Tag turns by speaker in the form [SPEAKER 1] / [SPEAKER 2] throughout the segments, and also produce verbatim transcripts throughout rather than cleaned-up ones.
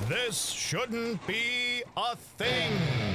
[SPEAKER 1] This shouldn't be a thing.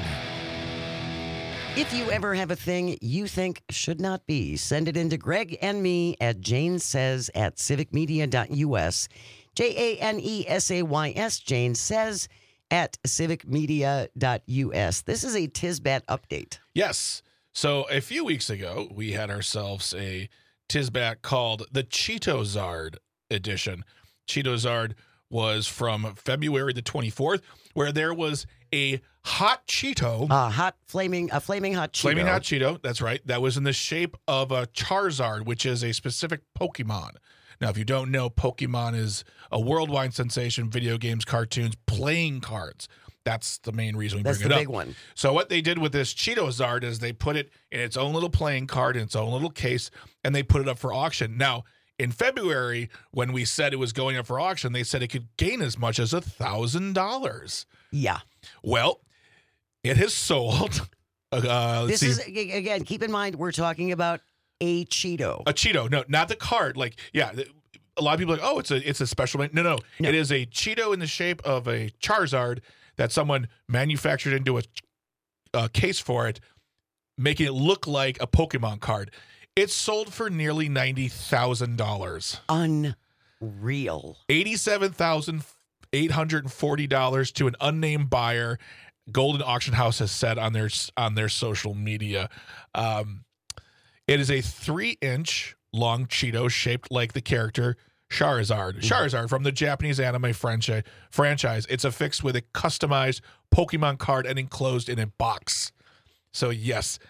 [SPEAKER 2] If you ever have a thing you think should not be, send it in to Greg and me at Jane Says at civic media dot U S. J A N E S A Y S, Jane Says at civic media dot U S. This is a Tisbat update.
[SPEAKER 3] Yes. So a few weeks ago, we had ourselves a Tisbat called the Cheetozard edition. Cheetozard was from February the twenty-fourth, where there was a hot Cheeto.
[SPEAKER 2] A hot, flaming, a flaming hot Cheeto.
[SPEAKER 3] Flaming hot Cheeto, that's right. That was in the shape of a Charizard, which is a specific Pokemon. Now, if you don't know, Pokemon is a worldwide sensation, video games, cartoons, playing cards. That's the main reason we
[SPEAKER 2] That's
[SPEAKER 3] bring
[SPEAKER 2] the
[SPEAKER 3] it up.
[SPEAKER 2] big one.
[SPEAKER 3] So what they did with this Cheetozard is they put it in its own little playing card, in its own little case, and they put it up for auction. Now, in February, when we said it was going up for auction, they said it could gain as much as one thousand dollars.
[SPEAKER 2] Yeah.
[SPEAKER 3] Well, it has sold. Uh, let's
[SPEAKER 2] This
[SPEAKER 3] see.
[SPEAKER 2] is, a- again, keep in mind, we're talking about a Cheeto.
[SPEAKER 3] A Cheeto. No, not the card. Like, yeah, th- a lot of people are like, oh, it's a it's a special. No, no,
[SPEAKER 2] No.
[SPEAKER 3] It is a Cheeto in the shape of a Charizard that someone manufactured into a, a case for it, making it look like a Pokemon card. It's sold for nearly ninety thousand dollars.
[SPEAKER 2] Unreal.
[SPEAKER 3] eighty-seven thousand eight hundred forty dollars to an unnamed buyer. Golden Auction House has said on their on their social media. Um, it is a three-inch long Cheeto shaped like the character Charizard.
[SPEAKER 2] Mm-hmm.
[SPEAKER 3] Charizard from the Japanese anime franchise. Franchise. It's affixed with a customized Pokemon card and enclosed in a box. So yes.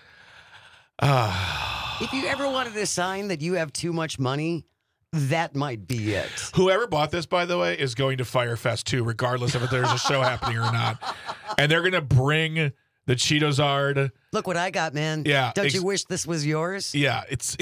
[SPEAKER 3] Uh,
[SPEAKER 2] If you ever wanted a sign that you have too much money, that might be it.
[SPEAKER 3] Whoever bought this, by the way, is going to Firefest too, regardless of if there's a show happening or not. And they're going to bring the Cheetozard.
[SPEAKER 2] Look what I got, man.
[SPEAKER 3] Yeah,
[SPEAKER 2] Don't
[SPEAKER 3] ex-
[SPEAKER 2] you wish this was yours?
[SPEAKER 3] Yeah, it's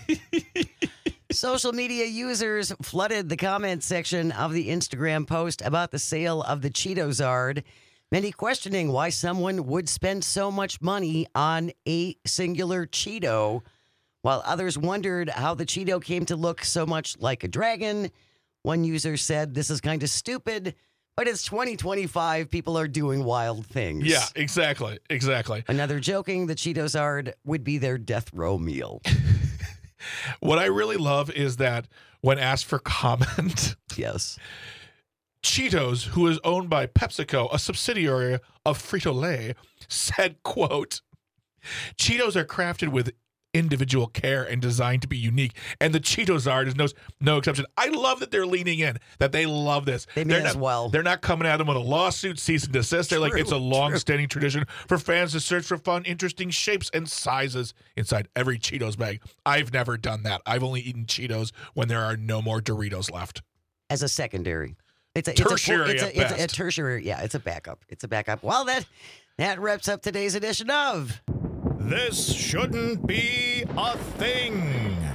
[SPEAKER 2] Social media users flooded the comment section of the Instagram post about the sale of the Cheetozard, many questioning why someone would spend so much money on a singular Cheeto, while others wondered how the Cheeto came to look so much like a dragon. One user said, "This is kind of stupid, but it's twenty twenty-five. People are doing wild things."
[SPEAKER 3] yeah, exactly, exactly.
[SPEAKER 2] Another joking the Cheetozard would be their death row meal.
[SPEAKER 3] What I really love is that when asked for comment,
[SPEAKER 2] Yes.
[SPEAKER 3] Cheetos, who is owned by PepsiCo, a subsidiary of Frito-Lay, said, quote, Cheetos are crafted with individual care and designed to be unique, and the Cheetozard is no no exception. I love that they're leaning in, that they love this.
[SPEAKER 2] They may
[SPEAKER 3] they're
[SPEAKER 2] as
[SPEAKER 3] not,
[SPEAKER 2] well.
[SPEAKER 3] They're not coming at them with a lawsuit, cease and desist. They're like,
[SPEAKER 2] True,
[SPEAKER 3] it's a
[SPEAKER 2] true.
[SPEAKER 3] long-standing tradition for fans to search for fun, interesting shapes and sizes inside every Cheetos bag. I've never done that. I've only eaten Cheetos when there are no more Doritos left.
[SPEAKER 2] As a secondary. It's a
[SPEAKER 3] Tertiary
[SPEAKER 2] It's a,
[SPEAKER 3] at
[SPEAKER 2] it's a, it's a
[SPEAKER 3] best.
[SPEAKER 2] tertiary. Yeah, it's a backup. It's a backup. Well, that that wraps up today's edition of
[SPEAKER 1] This shouldn't be a thing.